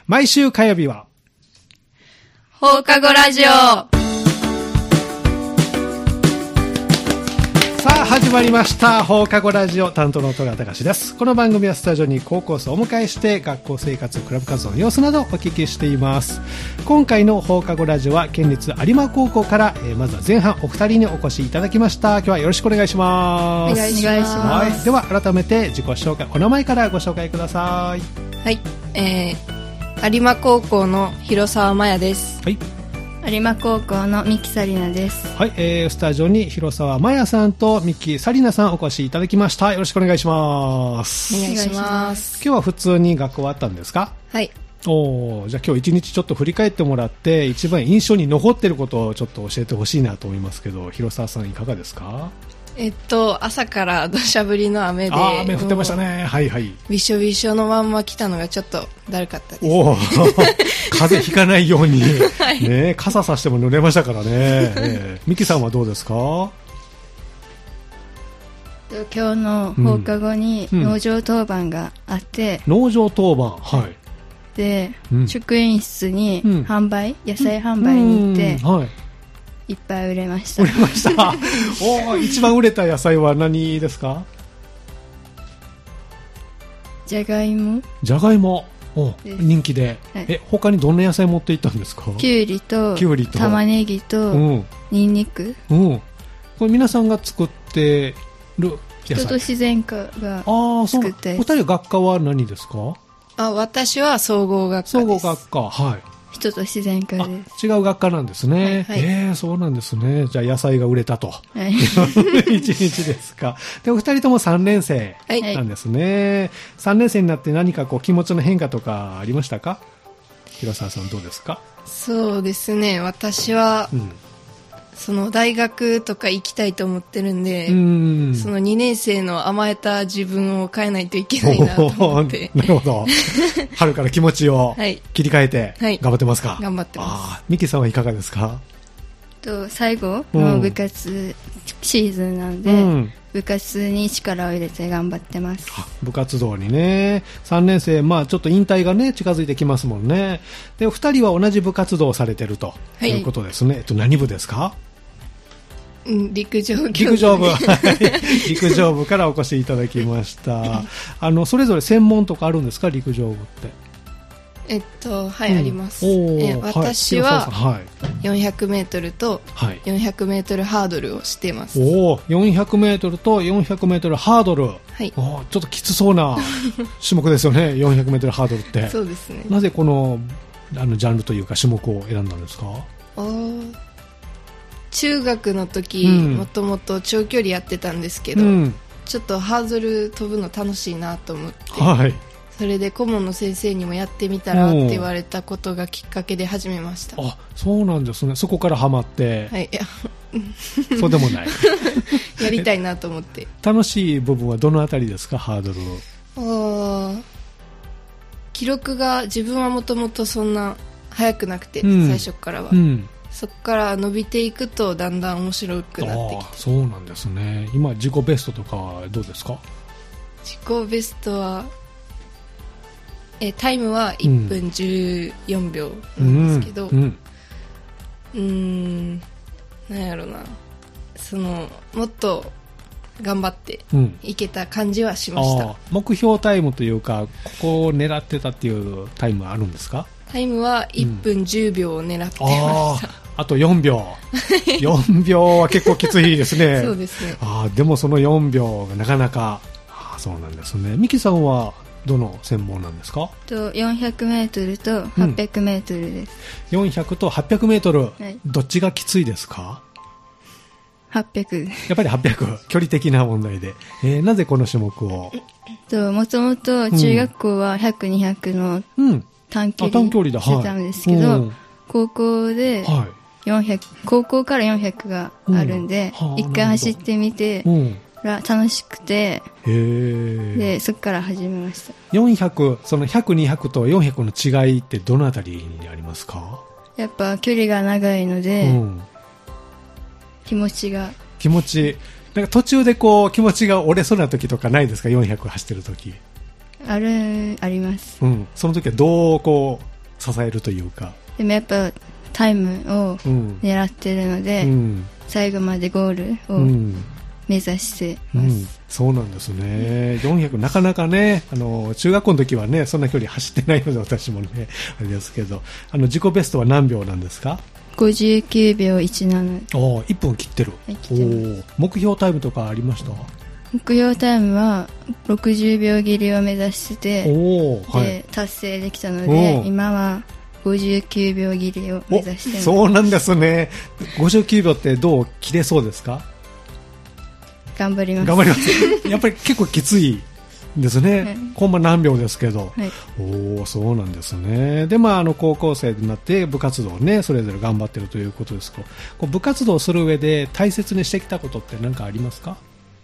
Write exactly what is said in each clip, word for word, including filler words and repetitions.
毎週火曜日は放課後ラジオ。 さあ始まりました放課後ラジオ、担当の戸川隆です。この番組はスタジオに高校生をお迎えして学校生活、クラブ活動の様子などお聞きしています。今回の放課後ラジオは県立有馬高校から、えー、まずは前半お二人にお越しいただきました。今日はよろしくお願いします。 お願いします。 はい、では改めて自己紹介、お名前からご紹介ください。 はい、えー、有馬高校の広沢真也です。 はい、 有馬高校の三木紗理奈です。 はい、えー、スタジオに広沢真也さんと三木紗理奈さんお越しいただきました。よろしくお願いします。 お願いします。 今日は普通に学校あったんですか？ はい。 おー、じゃあ今日一日ちょっと振り返ってもらって一番印象に残っていることをちょっと教えてほしいなと思いますけど、広沢さんいかがですか？ えっと朝から土砂降りの雨で、 あ、雨降ってましたね。はいはい。 びしょびしょのまんま来たのがちょっとだるかったです、ね。 お風邪ひかないように、 はい、 ね、傘さしても濡れましたからね。えー、ミキさんはどうですか？ 今日の放課後に農場当番があって、 うん、農場当番、はい。 で、 うん、 職員室に販売、うん、野菜販売に行って、うん、はい、いっぱい売れました。 売れましたお一番売れた野菜は何ですか？ じゃがいも。 じゃがいも、お人気で、はい、え他にどんな野菜持っていったんですか？ きゅうりときゅうりと玉ねぎと、うん、にんにく、うん、 これ皆さんが作ってる野菜。 人と自然科が作って。 お二人学科は何ですか？ あ、私は総合学科です。 総合学科、はい。 人と自然科です。 違う学科なんですね。はいはい、えー、そうなんですね。じゃあ野菜が売れたと、はい、一日ですか。でお二人ともさんねん生なんですね。はい、さんねん生になって何かこう気持ちの変化とかありましたか？広沢さんどうですか？ そうですね、私は、うん、その大学とか行きたいと思ってるんで、うん、そのにねん生の甘えた自分を変えないといけないなと思ってなるほど春から気持ちを切り替えて頑張ってますか？はい、 頑張ってます。 あ、ミキさんはいかがですか？ と最後の部活シーズンなので、うん、部活に力を入れて頑張ってます。 部活動にね。さんねん生、まあちょっと引退がね近づいてきますもんね。でお二人は同じ部活動をされてるということですね。はい、えっと何部ですか？ 陸上部。 陸上部陸上部からお越しいただきましたあのそれぞれ専門とかあるんですか？陸上部って。 えっとはい、うん、あります。え私はよんひゃくメートルとよんひゃくメートルハードルをしています。 おー、よんひゃくメートルとよんひゃくメートルハードル、はい、おちょっときつそうな種目ですよねよんひゃくメートルハードルって。 そうですね。 なぜこの、あのジャンルというか種目を選んだんですか？ あ中学の時、うん、もともと長距離やってたんですけど、うん、ちょっとハードル飛ぶの楽しいなと思って、はい、それで顧問の先生にもやってみたらって言われたことがきっかけで始めました。 あ、そうなんですね。そこからハマって。はい、いやそうでもないやりたいなと思って楽しい部分はどのあたりですか？ハードル。 あ、記録が自分はもともとそんな速くなくて、うん、最初からは、うん、そこから伸びていくとだんだん面白くなってきて。 あ、そうなんですね。今自己ベストとかはどうですか？ 自己ベストはえタイムはいっぷんじゅうよんびょうなんですけど、うん、うーん、なんやろな、そのもっと頑張っていけた感じはしました。うん、あ、 目標タイムというかここを狙ってたっていうタイムはあるんですか？ タイムはいっぷんじゅうびょうを狙ってました。うん、あ, あとよんびょうよんびょうは結構きついですね。 そうですね。 あ、でもそのよんびょうがなかなか。あ、そうなんですね。ミキさんはどの専門なんですか？ とよんひゃくメートルとはっぴゃくメートルです。 うん、よんひゃくとはっぴゃくメートル、はい、どっちがきついですか？ はっぴゃく。 やっぱりはっぴゃく、距離的な問題で、えー、なぜこの種目を？ ともともと中学校はひゃく、にひゃくの短距離してたんですけど、はい、高校でよんひゃく、高校からよんひゃくがあるんで、うん、一回走ってみて、うん、楽しくて、へでそこから始めました。 よんひゃく、そのひゃく、にひゃくとよんひゃくの違いってどのあたりにありますか？ やっぱ距離が長いので、うん、気持ちが気持ちなんか途中でこう気持ちが折れそうな時とかないですか？よんひゃく走ってる時。 あるあります。 うん、その時はどうこ支えるというか。 でもやっぱタイムを狙ってるので、うん、最後までゴールを目指してます、うんうん、 そうなんですね。よんひゃくなかなかね、あの中学校の時はねそんな距離走ってないので私もねあれですけど、あの自己ベストは何秒なんですか？ ごじゅうきゅうびょういちなな。 おいっぷん切ってる、 はい、切ってます。 お目標タイムとかありました？ 目標タイムはろくじゅうびょう切りを目指してて、 お、はい、 で達成できたので今はごじゅうきゅうびょう切りを目指してます。 そうなんですね。ごじゅうきゅうびょうってどう切れそうですか？ 頑張ります。 頑張りますやっぱり結構きついですね、はい、コンマ何秒ですけど、はい、おそうなんですね。で、まあ、あの高校生になって部活動をねそれぞれ頑張ってるということですけど、こう部活動をする上で大切にしてきたことって何かありますか？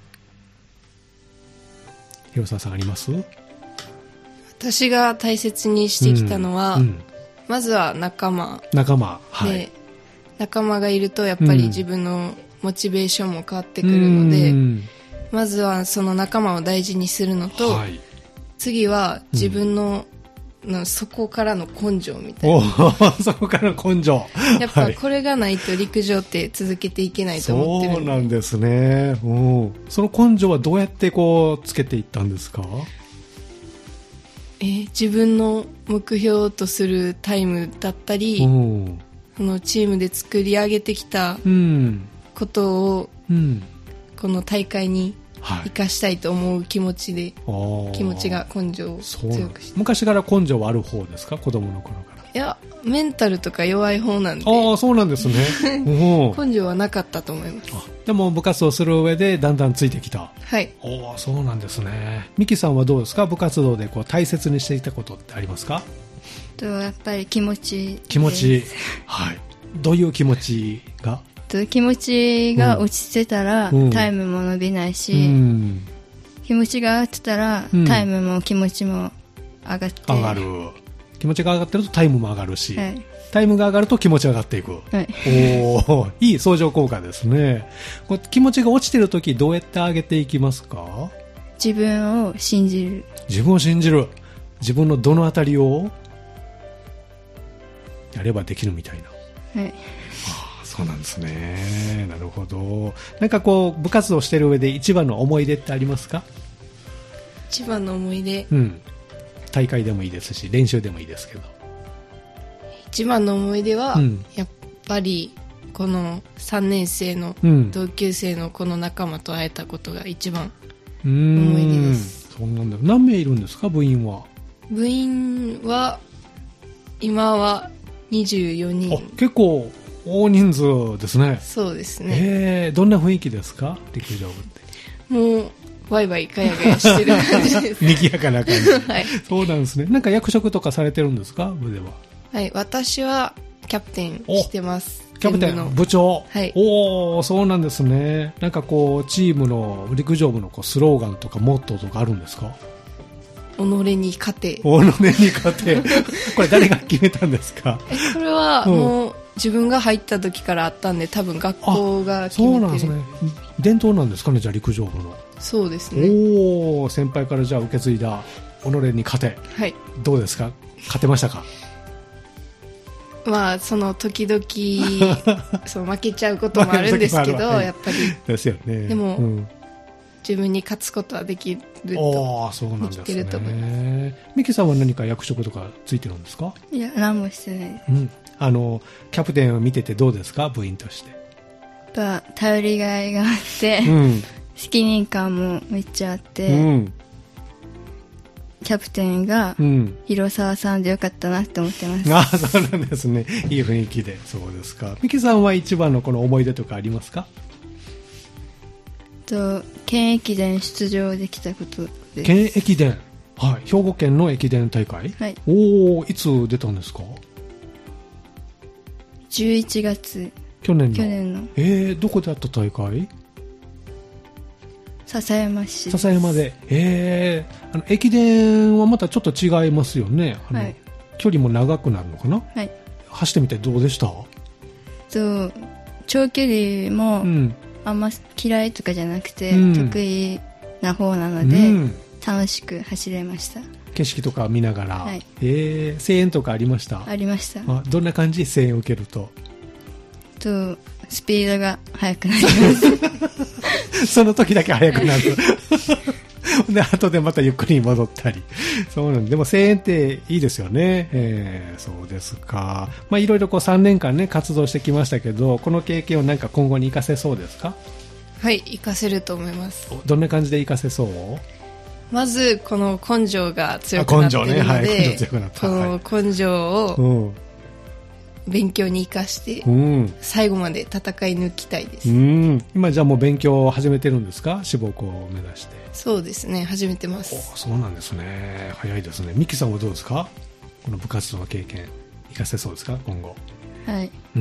広沢さんあります？ 私が大切にしてきたのは、うんうん、まずは仲間仲間、はい、 で仲間がいるとやっぱり自分のモチベーションも変わってくるので、うん、まずはその仲間を大事にするのと、はい、次は自分の、うん、の底からの根性みたいな。 そこからの根性やっぱこれがないと陸上って続けていけないと思ってる。 そうなんですね。うん、その根性はどうやってこうつけていったんですか？ えー、自分の目標とするタイムだったり、そのチームで作り上げてきたことを、うん、この大会に生かしたいと思う気持ちで、はい、気持ちが根性を強くして。 昔から根性はある方ですか？子供の頃から。 いやメンタルとか弱い方なんで。 ああそうなんですね根性はなかったと思います。あでも部活をする上でだんだんついてきた。 はい。 おそうなんですね。ミキさんはどうですか？部活動でこう大切にしていたことってありますか？ とやっぱり気持ち気持ち、はい、どういう気持ちが？ と気持ちが落ちてたら、うん、タイムも伸びないし、うん、気持ちが上がってたら、うん、タイムも気持ちも上がって上がる。気持ちが上がってるとタイムも上がるし、はい、タイムが上がると気持ちが上がっていく、はい、おいい相乗効果ですね。こう気持ちが落ちてるときどうやって上げていきますか？ 自分を信じる。 自分を信じる。自分のどのあたりをやればできるみたいな、はい、あそうなんですね。なるほど。なんかこう部活動してる上で一番の思い出ってありますか？ 一番の思い出、 うん、大会でもいいですし練習でもいいですけど。 一番の思い出は、うん、やっぱりこのさんねん生の同級生のこの仲間と会えたことが一番思い出です。 そうなんだ。何名いるんですか？部員は。 部員は今はにじゅうよにん。 あ結構大人数ですね。 そうですね。 えー、どんな雰囲気ですか？陸上部って。 もうワイワイガヤガヤしてる感じです。 賑やかな感じ、はい、そうなんですね。なんか役職とかされてるんですか？部では。 はい、私はキャプテンしてます。 キャプテン部長、 はい、 おーそうなんですね。なんかこうチームの陸上部のこうスローガンとかモットーとかあるんですか？ 己に勝て。己に勝て。これ誰が決めたんですか？ えこれはもう自分が入った時からあったんで、多分学校が決めてる。 そうなんですね。伝統なんですかね、じゃあ陸上部の。 そうですね。 おー先輩からじゃあ受け継いだ己に勝て、 はい、 どうですか？勝てましたか？ まあその時々そう負けちゃうこともあるんですけど、やっぱりですよね。 でも、うん、自分に勝つことはできると生きてると思います。 ミキさんは何か役職とかついてるんですか？ いや何もしてない、 うん、あのキャプテンを見ててどうですか？部員として。 やっぱ頼りがいがあって、うん、責任感もめっちゃあって、うん、キャプテンが広沢さんでよかったなって思ってます、うん、 ああそうなんですね。いい雰囲気で。そうですか。ミキさんは一番のこの思い出とかありますか？ と県駅伝出場できたことです。 県駅伝、はい、兵庫県の駅伝大会、 はい、 おおいつ出たんですか？ じゅういちがつ。 去年の。 去年の。 えー、どこであった大会？ 笹山市。 笹山で。えー、あの駅伝はまたちょっと違いますよね。あの、はい、距離も長くなるのかな？ はい。 走ってみてどうでした？ と長距離も、うんあんま嫌いとかじゃなくて、うん、得意な方なので、うん、楽しく走れました。 景色とか見ながら、 はい、 えー、声援とかありました？ ありました。 あ、どんな感じ？声援を受けると。 とスピードが速くなりますその時だけ速くなるで後でまたゆっくり戻ったり。そうなんでも声援っていいですよね。えー、そうですか。まあいろいろこうさんねんかんね活動してきましたけど、この経験をなんか今後に生かせそうですか？ はい、活かせると思います。 どんな感じで活かせそう？ まずこの根性が強くなっているので、 根性ね、はい、根性強くなった。 この根性を勉強に生かして、うん、最後まで戦い抜きたいです。 うん、今じゃあもう勉強を始めてるんですか？志望校を目指して。 そうですね、始めてます。 お、そうなんですね。早いですね。ミキさんはどうですか？この部活動の経験活かせそうですか？今後。 はい、 うん、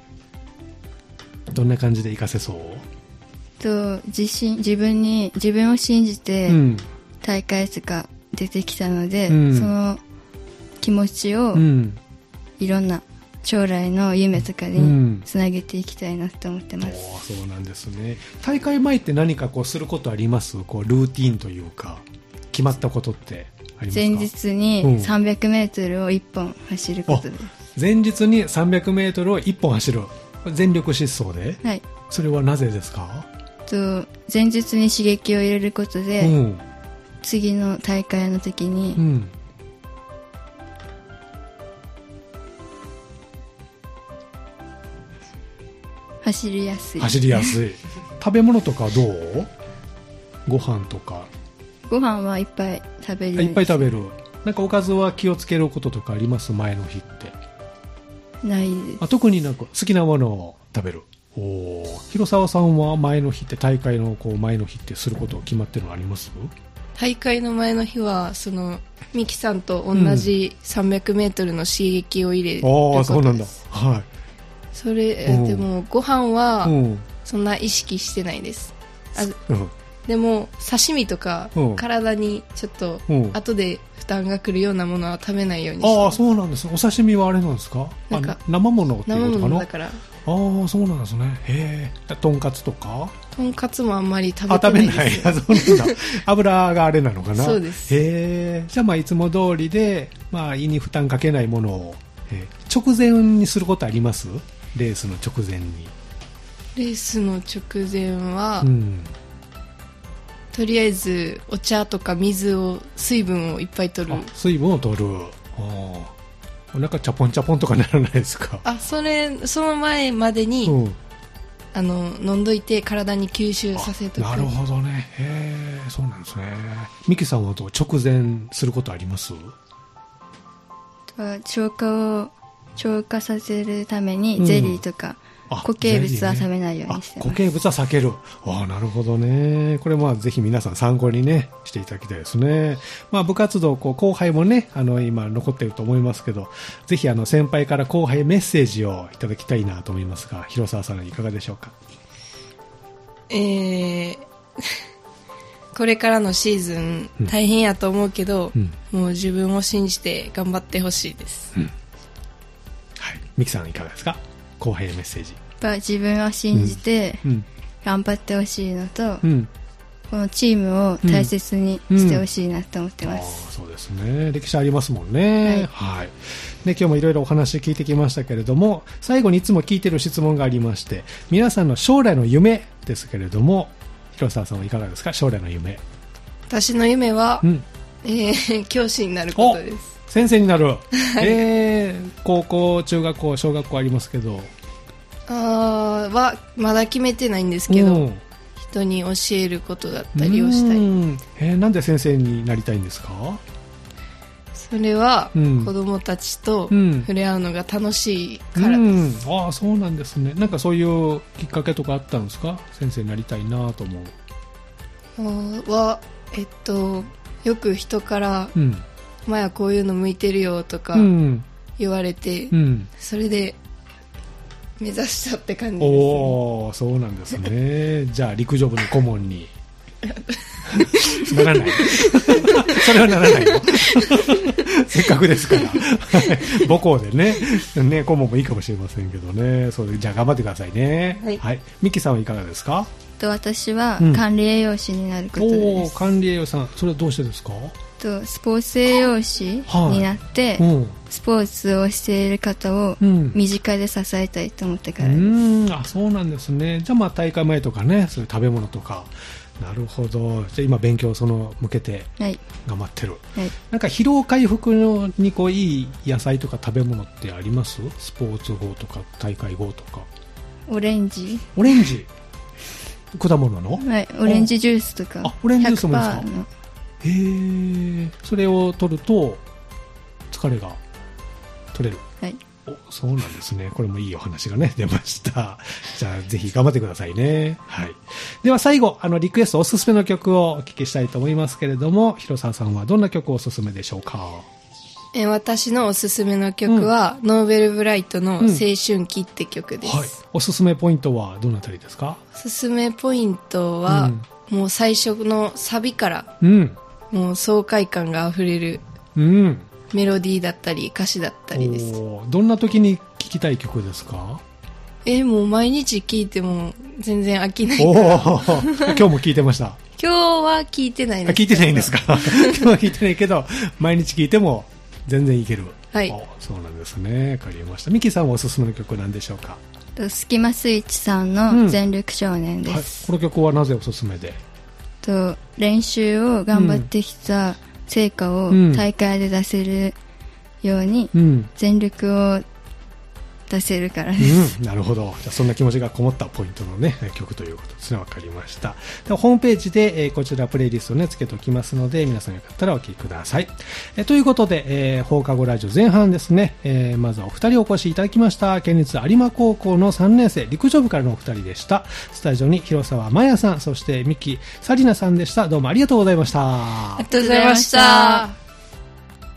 どんな感じで活かせそう？ と自信自分に自分を信じて大会とか出てきたので、うん、その気持ちをいろんな将来の夢とかにつなげていきたいなと思ってます、 うん、そうなんですね。大会前って何かこうすることあります？こうルーティーンというか決まったことってありますか？ 前日にさんびゃくメートルをいっぽん走ることです、 うん、前日にさんびゃくメートルをいっぽん走る。全力疾走で？ はい。 それはなぜですか？ と前日に刺激を入れることで、うん、次の大会の時に、うん、走りやすい。 走りやすい。食べ物とかどう？ご飯とか。 ご飯はいっぱい食べる。 いっぱい食べる。なんかおかずは気をつけることとかあります？前の日って。 ないです。 あ、特になんか好きなものを食べる。お、広沢さんは前の日って大会のこう前の日ってすること決まってるのあります？ 大会の前の日はそのミキさんと同じさんびゃくメートルの刺激を入れることです、うん、あ、そうなんだ。はい。それでもご飯はそんな意識してないです。あ、うん、でも刺身とか体にちょっと後で負担がくるようなものは食べないようにしてます。ああ、そうなんです。お刺身はあれなんですか？なんか生ものっていうことかな？生ものだから。ああ、そうなんですね。へえ。とんかつとか？ とんかつもあんまり食べてないです。あ、食べない。 あ、そうなんだ。油があれなのかな？ そうです。 へえ。じゃあまあいつも通りで、まあ胃に負担かけないものを、えー、直前にすることあります？レースの直前に。 レースの直前は、うん、とりあえずお茶とか水を水分をいっぱい取る。 水分を取る。あ、お腹チャポンチャポンとかならないですか？ あ、それその前までに、うん、あの飲んどいて体に吸収させとく。 なるほどね。へえ、そうなんですね。ミキさんはどう直前することあります？ 消化を消化させるためにゼリーとか、うん、固形物は食べないようにしてます。 固形物は避ける。ああ、なるほどね。これまあぜひ皆さん参考にねしていただきたいですね。まあ部活動こう後輩もねあの今残っていると思いますけど、ぜひあの先輩から後輩メッセージをいただきたいなと思いますが、広沢さんいかがでしょうか？ えー、これからのシーズン大変やと思うけど、うん、もう自分を信じて頑張ってほしいです。うん、 はい、ミキさんいかがですか？後輩へメッセージ。 自分を信じて頑張ってほしいのと、うん、このチームを大切にしてほしいなと思ってます、 うんうん、あ、そうですね。歴史ありますもんね。はい、はい、で今日もいろいろお話聞いてきましたけれども、最後にいつも聞いてる質問がありまして、皆さんの将来の夢ですけれども、広沢さんはいかがですか？将来の夢。 私の夢は、うん、えー、教師になることです。 先生になる、はい、えー、高校中学校小学校ありますけど、 あはまだ決めてないんですけど、うん、人に教えることだったりをしたい。うん、 えー、なんで先生になりたいんですか？ それは、うん、子供たちと触れ合うのが楽しいからです、 うん、ああ、そうなんですね。なんかそういうきっかけとかあったんですか？先生になりたいなと思うは、えっとよく人から、うん、前はこういうの向いてるよとか言われて、うん、それで目指したって感じです、ね。 おー、そうなんですね。じゃあ陸上部の顧問にならないそれはならないよせっかくですから母校でね、ね、顧問もいいかもしれませんけどね。そう、じゃあ頑張ってくださいね。はい、はい、ミキさんはいかがですか？ と私は管理栄養士になることです、うん、 おー、管理栄養士さん、それはどうしてですか？ とスポーツ栄養士になって、はい、うん、スポーツをしている方を身近で支えたいと思ってからです。うん、 あ、そうなんですね。じゃあまあ大会前とかね、そういう食べ物とか。なるほど。じゃあ今勉強その向けて頑張ってる、はいはい、なんか疲労回復にこういい野菜とか食べ物ってあります？スポーツ後とか大会後とか。 オレンジ。 オレンジ果物の、 はい、オレンジジュースとか。 あ、オレンジジュースもですか？へえ。それを取ると疲れが取れる。 はい。 お、そうなんですね。これもいいお話がね出ました。じゃあぜひ頑張ってくださいね。はい。では最後、あのリクエストおすすめの曲をお聞きしたいと思いますけれども、広沢さんはどんな曲をおすすめでしょうか？ え私のおすすめの曲は、うん、ノーベルブライトの青春期って曲です、うん、はい。 おすすめポイントはどのあたりですか？ おすすめポイントは、うん、もう最初のサビから、うん、もう爽快感があふれる、うん、メロディーだったり歌詞だったりです。 どんな時に聴きたい曲ですか？ えもう毎日聴いても全然飽きないから今日も聴いてました？ 今日は聴いてないです。 あ、聴いてないんですか？今日は聴いてないけど毎日聴いても全然いける。 はい。 そうなんですね。わかりました。ミキさんはおすすめの曲は何でしょうか？ とスキマスイッチさんの全力少年です、 うん、はい、この曲はなぜおすすめで？ と練習を頑張ってきた成果を大会で出せるように全力を出せるからです、 うん、なるほど。じゃあそんな気持ちがこもったポイントの、ね、曲ということですね。わかりました。でホームページで、えー、こちらプレイリストを、ね、つけておきますので、皆さんよかったらお聴きください。えー、ということで、えー、放課後ラジオ前半ですね、えー、まずはお二人お越しいただきました。県立有馬高校のさんねん生陸上部からのお二人でした。スタジオに広沢真也さん、そして三木紗理奈さんでした。どうもありがとうございました。 ありがとうございました。